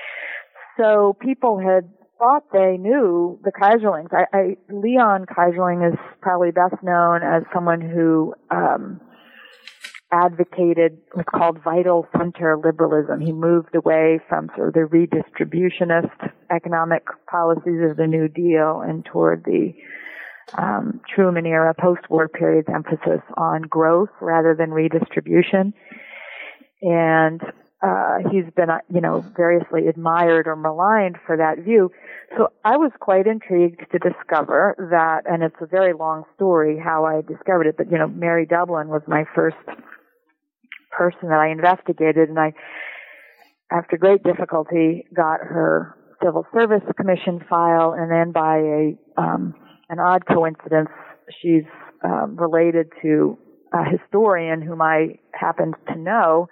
So people had thought they knew the Keyserlings. I, I, Leon Keyserling is probably best known as someone who um, advocated what's called vital center liberalism. He moved away from sort of the redistributionist economic policies of the New Deal and toward the um, Truman era post-war period's emphasis on growth rather than redistribution. And uh, he's been, you know, variously admired or maligned for that view. So I was quite intrigued to discover that, and it's a very long story how I discovered it, but, you know, Mary Dublin was my first person that I investigated, and I, after great difficulty, got her civil service commission file, and then by a um, an odd coincidence, she's um, related to a historian whom I happened to know,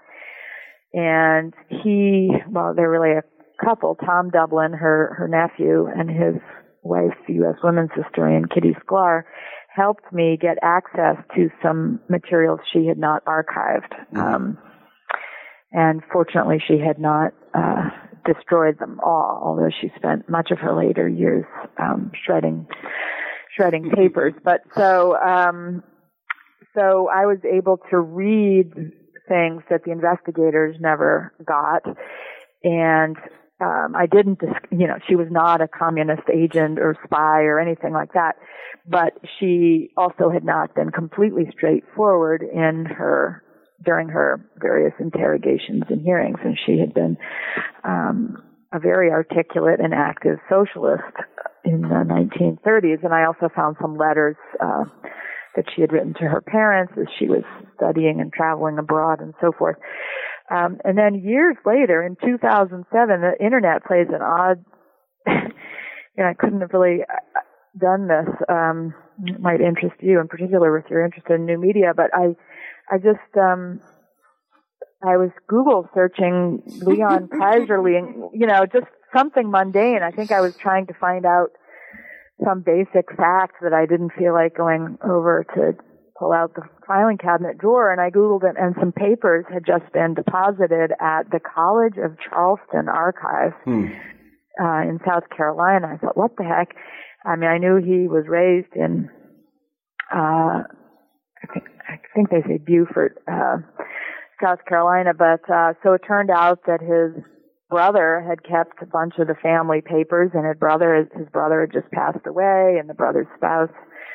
and he, well, they're really a couple, Tom Dublin, her her nephew, and his wife, the U S women's historian Kitty Sklar, helped me get access to some materials she had not archived. Mm-hmm. Um, and fortunately, she had not uh, destroyed them all, although she spent much of her later years um, shredding shredding papers. But so um, so I was able to read things that the investigators never got, and Um, I didn't, you know, she was not a communist agent or spy or anything like that, but she also had not been completely straightforward in her, during her various interrogations and hearings, and she had been um, a very articulate and active socialist in the nineteen thirties. And I also found some letters uh, that she had written to her parents as she was studying and traveling abroad and so forth. Um, and then years later, in two thousand seven, the internet plays an odd, you know, I couldn't have really done this. Um, it might interest you in particular if you're interested in new media, but I, I just, um, I was Google searching Leon Kaiserling, you know, just something mundane. I think I was trying to find out some basic facts that I didn't feel like going over to pull out the filing cabinet drawer, and I Googled it, and some papers had just been deposited at the College of Charleston archive hmm. uh, in South Carolina. I thought, what the heck? I mean, I knew he was raised in, uh, I think, I think they say Beaufort, uh, South Carolina, but uh, so it turned out that his brother had kept a bunch of the family papers, and his brother, his brother had just passed away, and the brother's spouse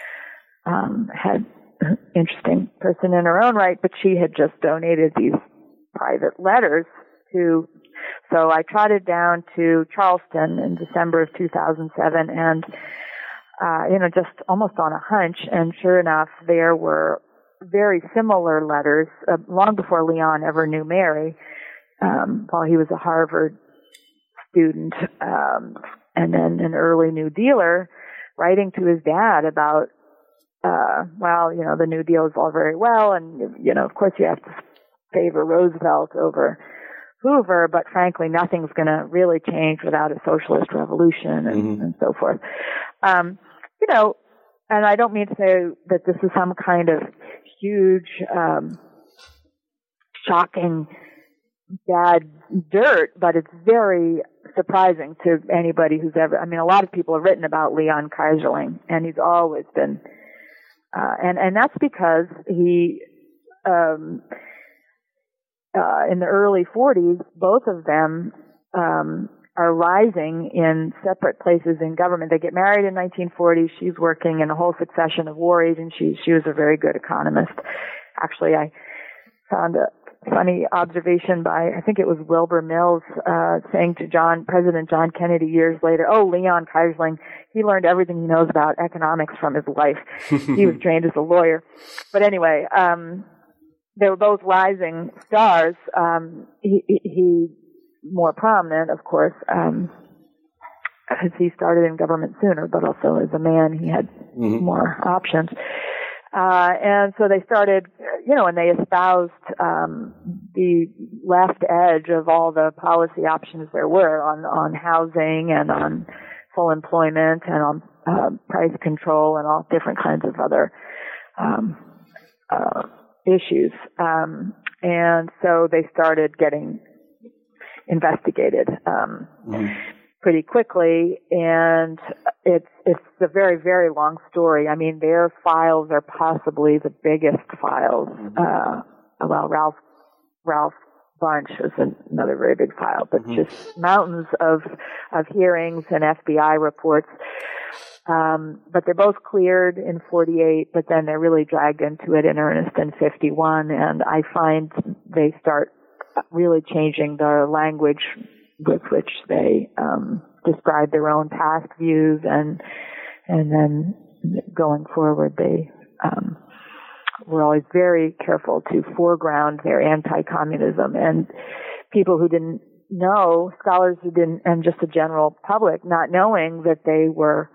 um, had interesting person in her own right, but she had just donated these private letters to, so I trotted down to Charleston in December of two thousand seven and, uh, you know, just almost on a hunch, and sure enough, there were very similar letters, uh, long before Leon ever knew Mary, um, while he was a Harvard student, um, and then an early New Dealer, writing to his dad about Uh, well, you know, the New Deal is all very well, and, you know, of course you have to favor Roosevelt over Hoover, but frankly, nothing's going to really change without a socialist revolution and, mm-hmm. and so forth. Um, you know, and I don't mean to say that this is some kind of huge, um, shocking, bad dirt, but it's very surprising to anybody who's ever, I mean, a lot of people have written about Leon Kaiserling, and he's always been Uh, and, and that's because he, um, uh, in the early forties, both of them, um, are rising in separate places in government. They get married in nineteen forty. She's working in a whole succession of war agencies. She was a very good economist. Actually, I found a funny observation by, I think it was Wilbur Mills, uh, saying to John, President John Kennedy years later, oh, Leon Kaiserling, he learned everything he knows about economics from his life. He was trained as a lawyer. But anyway, um, they were both rising stars. Um, he, he, more prominent, of course, um, because he started in government sooner, but also as a man, he had mm-hmm. more options. Uh, and so they started, you know, and they espoused um, the left edge of all the policy options there were on, on housing and on full employment and on uh, price control and all different kinds of other um, uh, issues. Um, and so they started getting investigated um, mm. pretty quickly, and it's it's a very, very long story. I mean, their files are possibly the biggest files. Uh, well, Ralph Ralph Bunch is another very big file, but mm-hmm. just mountains of of hearings and F B I reports. Um, but they're both cleared in forty-eight, but then they're really dragged into it in earnest in fifty-one, and I find they start really changing the language with which they um, describe their own past views, and and then going forward, they um, were always very careful to foreground their anti-communism. And people who didn't know, scholars who didn't, and just the general public not knowing that they were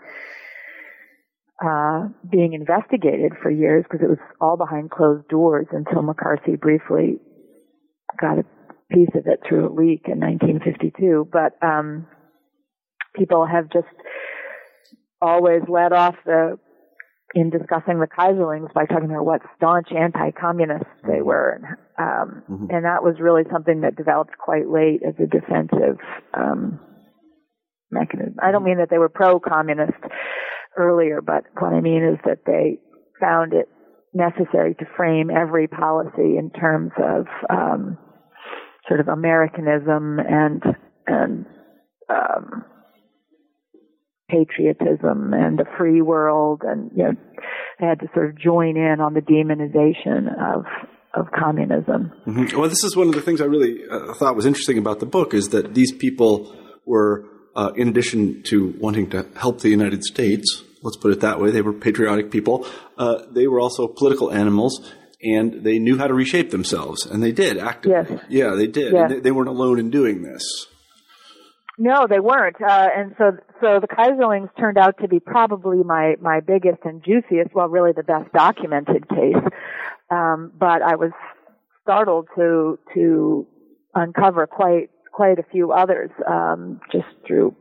uh, being investigated for years, because it was all behind closed doors until McCarthy briefly got a piece of it through a leak in nineteen fifty-two. But um, people have just always led off the in discussing the Kaiserlings by talking about what staunch anti-communists they were, um, mm-hmm. and that was really something that developed quite late as a defensive um, mechanism. I don't mean that they were pro-communist earlier, but what I mean is that they found it necessary to frame every policy in terms of um, sort of Americanism and and um, patriotism and a free world, and you know, they had to sort of join in on the demonization of of communism. Mm-hmm. Well, this is one of the things I really uh, thought was interesting about the book, is that these people were uh, in addition to wanting to help the United States, let's put it that way, they were patriotic people, uh, they were also political animals, and they knew how to reshape themselves, and they did actively. Yes. Yeah, they did. Yes. And they, they weren't alone in doing this. No, they weren't. Uh, and so, so the Kaiserlings turned out to be probably my, my biggest and juiciest, well, really the best documented case. Um, but I was startled to, to uncover quite, quite a few others, um, just through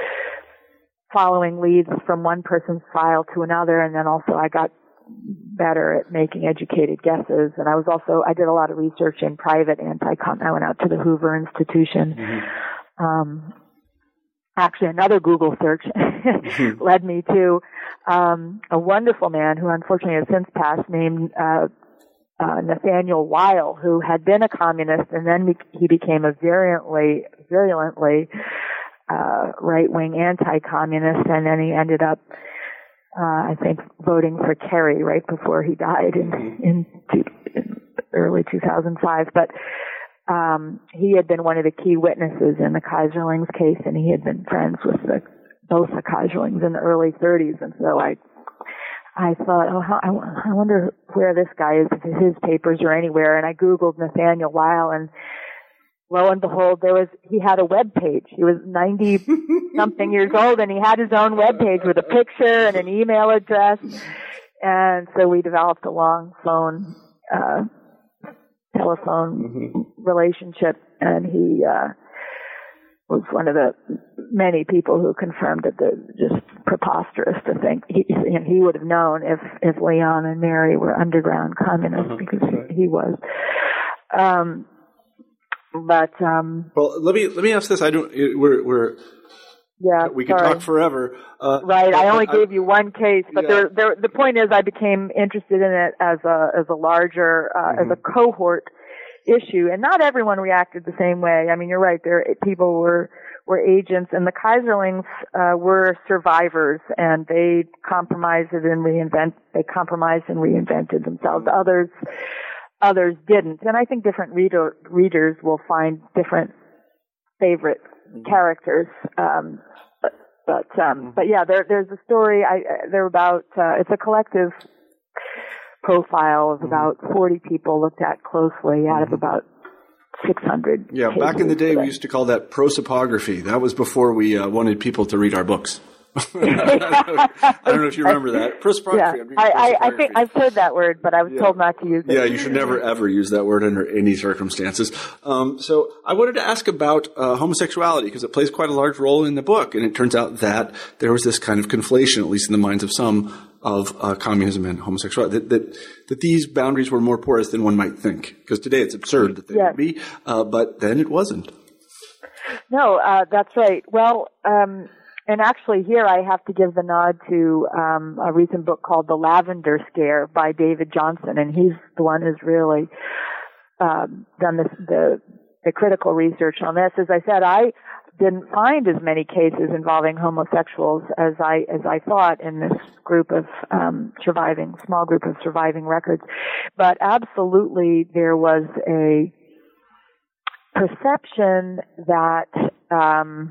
following leads from one person's file to another. And then also I got better at making educated guesses. And I was also, I did a lot of research in private anti-com. I went out to the Hoover Institution. Mm-hmm. Um, Actually, another Google search led me to um, a wonderful man who unfortunately has since passed, named uh, uh, Nathaniel Weil, who had been a communist, and then he became a virulently, virulently uh, right-wing anti-communist, and then he ended up, uh, I think, voting for Kerry right before he died in, in, two, in early two thousand five. But Um, he had been one of the key witnesses in the Kaiserlings case, and he had been friends with the, both the Kaiserlings in the early thirties. And so I, I thought, oh, how, I, I wonder where this guy is, if his papers are anywhere. And I Googled Nathaniel Weil, and lo and behold, there was, he had a web page. He was ninety something years old, and he had his own web page with a picture and an email address. And so we developed a long phone, uh, telephone mm-hmm. relationship, and he uh, was one of the many people who confirmed that the just preposterous to think he, you know, he would have known if if Leon and Mary were underground communists uh-huh. because right. he, he was. Um, but um, well, let me let me ask this. I don't. We're we're. Yeah, we could sorry. talk forever. Uh, right, I only I, gave you one case, but yeah. there, there, the point is, I became interested in it as a as a larger uh, mm-hmm. as a cohort issue, and not everyone reacted the same way. I mean, you're right. There, people were were agents, and the Kaiserlings uh, were survivors, and they compromised and reinvent. They compromised and reinvented themselves. Others, others didn't, and I think different reader readers will find different favorite characters, um, but but, um, but yeah, there, there's a story. I, they're about. Uh, it's a collective profile of about forty people looked at closely out of about six hundred. Yeah, back in the day, we used to call that prosopography. That was before we uh, wanted people to read our books. I don't know if you remember that. Prosopography. Yeah. I, I, I think I've heard that word, but I was yeah. told not to use it. Yeah, you should never, ever use that word under any circumstances. Um, so I wanted to ask about uh, homosexuality, because it plays quite a large role in the book. And it turns out that there was this kind of conflation, at least in the minds of some, of uh, communism and homosexuality, that, that that these boundaries were more porous than one might think. Because today it's absurd that they yes. would be, uh, but then it wasn't. No, uh, that's right. Well, um, and actually here I have to give the nod to um, a recent book called The Lavender Scare by David Johnson, and he's the one who's really um, done this, the, the critical research on this. As I said, I didn't find as many cases involving homosexuals as I as I thought in this group of um, surviving, small group of surviving records. But absolutely there was a perception that um,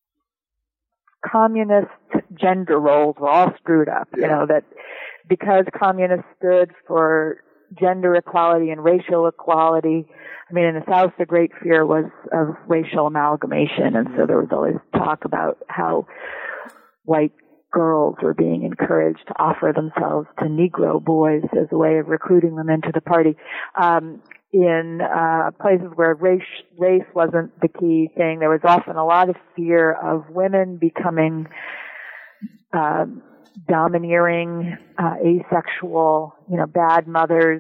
communist gender roles were all screwed up. Yeah. You know, that because communists stood for gender equality and racial equality, I mean, in the South, the great fear was of racial amalgamation, and so there was always talk about how white girls were being encouraged to offer themselves to Negro boys as a way of recruiting them into the party. Um, in uh, places where race, race wasn't the key thing, there was often a lot of fear of women becoming uh, domineering, uh, asexual, you know, bad mothers,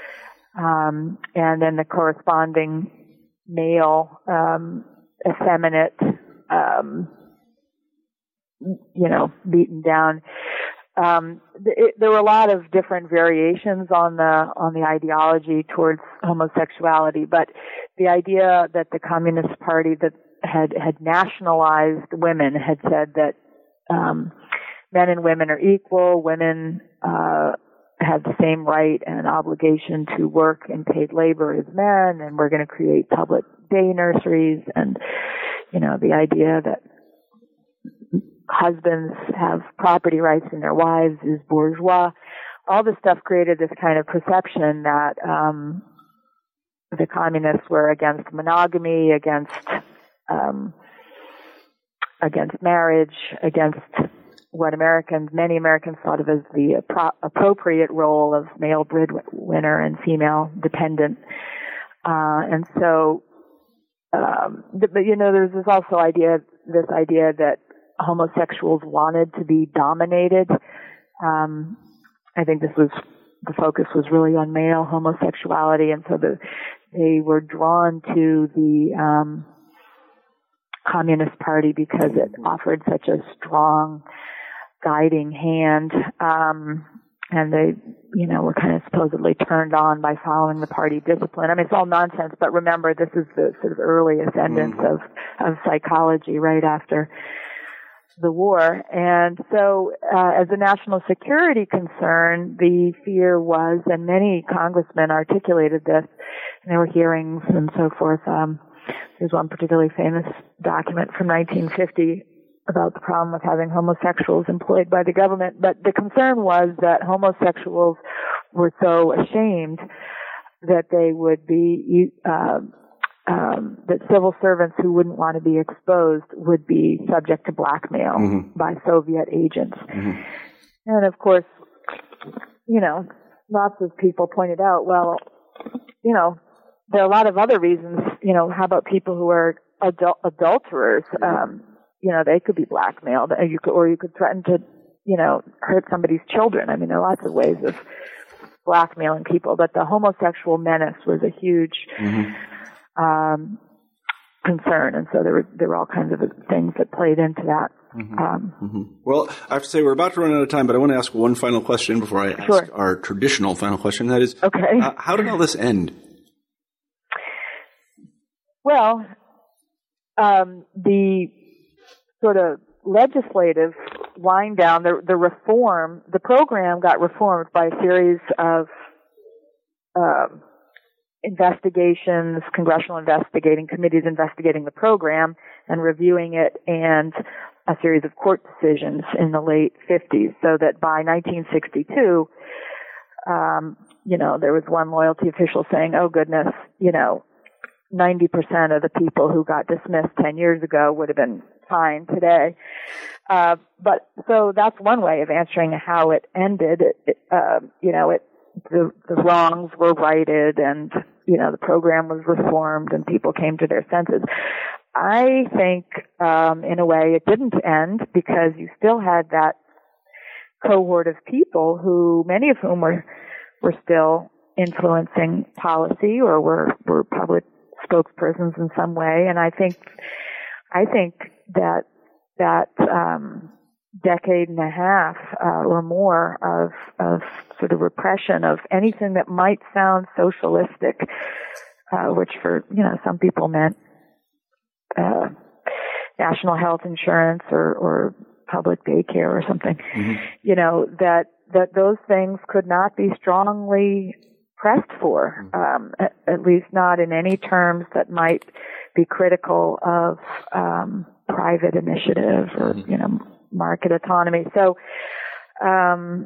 um, and then the corresponding male, um, effeminate, um, you know, beaten down. Um, it, there were a lot of different variations on the on the ideology towards homosexuality, but the idea that the Communist Party that had had nationalized women had said that um, men and women are equal, women uh, have the same right and obligation to work in paid labor as men, and we're going to create public day nurseries, and you know the idea that husbands have property rights and their wives is bourgeois. All this stuff created this kind of perception that um, the communists were against monogamy, against um, against marriage, against what Americans, many Americans thought of as the appro- appropriate role of male breadwinner and female dependent. Uh, and so, um, but you know, there's this also idea, this idea that homosexuals wanted to be dominated. Um, I think this was, the focus was really on male homosexuality, and so the, they were drawn to the um, Communist Party because it offered such a strong guiding hand, um, and they, you know, were kind of supposedly turned on by following the party discipline. I mean, it's all nonsense, but remember, this is the sort of early ascendance mm. of, of psychology right after the war. And so, uh, as a national security concern, the fear was, and many congressmen articulated this, and there were hearings and so forth. Um, there's one particularly famous document from nineteen fifty about the problem with having homosexuals employed by the government. But the concern was that homosexuals were so ashamed that they would be, uh, um, that civil servants who wouldn't want to be exposed would be subject to blackmail mm-hmm. by Soviet agents. Mm-hmm. And of course, you know, lots of people pointed out, well, you know, there are a lot of other reasons, you know, how about people who are adul- adulterers? Um, you know, they could be blackmailed, or you could, or you could threaten to, you know, hurt somebody's children. I mean, there are lots of ways of blackmailing people, but the homosexual menace was a huge mm-hmm. um, concern, and so there were there were all kinds of things that played into that. Mm-hmm. Um, mm-hmm. Well, I have to say we're about to run out of time, but I want to ask one final question before I ask sure. our traditional final question. That is, okay. uh, how did all this end? Well, um, the sort of legislative wind down, the, the reform, the program got reformed by a series of um, investigations, congressional investigating committees investigating the program and reviewing it, and a series of court decisions in the late fifties, so that by nineteen sixty-two, um, you know, there was one loyalty official saying, oh goodness, you know, ninety percent of the people who got dismissed ten years ago would have been fine today. Uh, but so that's one way of answering how it ended. It, it, uh, you know, it, the, the wrongs were righted, and, you know, the program was reformed and people came to their senses. I think, um, in a way it didn't end, because you still had that cohort of people who, many of whom were, were still influencing policy or were, were public spokespersons in some way, and I think I think that that um, decade and a half uh, or more of of sort of repression of anything that might sound socialistic, uh, which for you know some people meant uh, national health insurance or, or public daycare or something, mm-hmm. you know that that those things could not be strongly pressed for, um, at, at least not in any terms that might be critical of um, private initiative or, you know, market autonomy. So, um,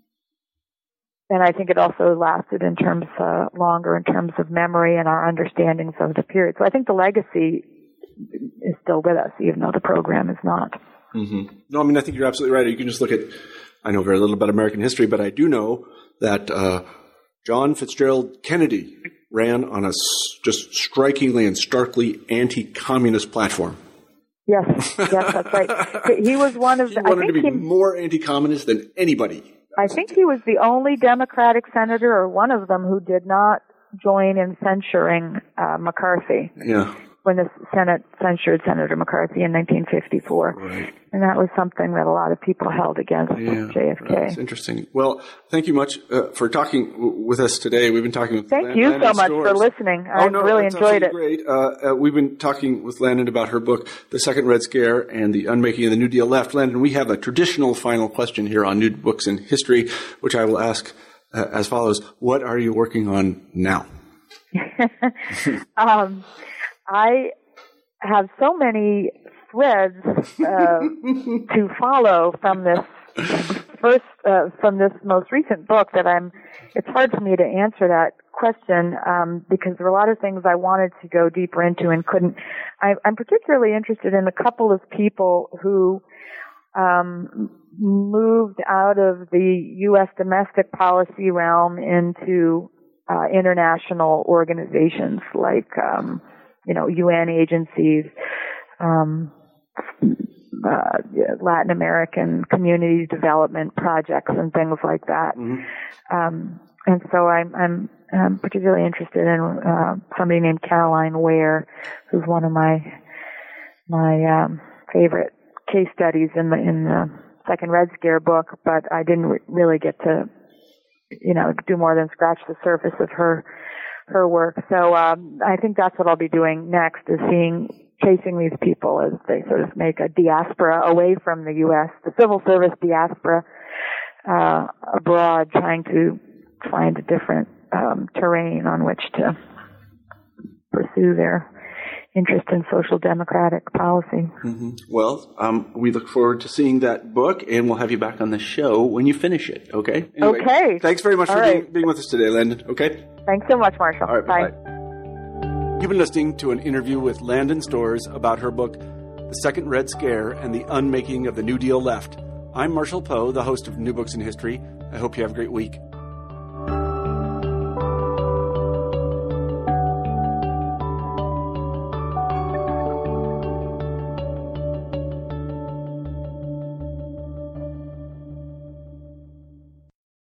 and I think it also lasted in terms uh, longer in terms of memory and our understandings of the period. So I think the legacy is still with us, even though the program is not. Mm-hmm. No, I mean, I think you're absolutely right. You can just look at, I know very little about American history, but I do know that uh, John Fitzgerald Kennedy ran on a just strikingly and starkly anti-communist platform. Yes, yes, that's right. He was one of the... He wanted I think to be he, more anti-communist than anybody. I think he was the only Democratic senator, or one of them, who did not join in censuring uh, McCarthy. Yeah. When the Senate censured Senator McCarthy in nineteen fifty-four. Right. And that was something that a lot of people held against yeah, J F K. That's interesting. Well, thank you much uh, for talking w- with us today. We've been talking with Thank Land- you Landon so much Storrs. for listening. I oh, no, really that's enjoyed it. Great. Uh, uh, we've been talking with Landon about her book, The Second Red Scare and the Unmaking of the New Deal Left. Landon, we have a traditional final question here on New Books in History, which I will ask uh, as follows. What are you working on now? um, I have so many threads uh, to follow from this first, uh, from this most recent book that I'm, it's hard for me to answer that question um, because there were a lot of things I wanted to go deeper into and couldn't. I, I'm particularly interested in a couple of people who um, moved out of the U S domestic policy realm into uh, international organizations like, um, you know, U N agencies, um, uh, Latin American community development projects and things like that. Mm-hmm. Um, and so I'm, I'm, I'm particularly interested in uh, somebody named Caroline Ware, who's one of my my um, favorite case studies in the in the second Red Scare book. But I didn't re- really get to, you know, do more than scratch the surface of her her work. So um, I think that's what I'll be doing next, is seeing chasing these people as they sort of make a diaspora away from the U S, the civil service diaspora uh, abroad, trying to find a different um, terrain on which to pursue their interest in social democratic policy. Mm-hmm. Well, um, we look forward to seeing that book, and we'll have you back on the show when you finish it, okay? Anyway, okay. Thanks very much All for right. being, being with us today, Landon, okay? Thanks so much, Marshall. All right, bye. bye. You've been listening to an interview with Landon Storrs about her book, The Second Red Scare and the Unmaking of the New Deal Left. I'm Marshall Poe, the host of New Books in History. I hope you have a great week.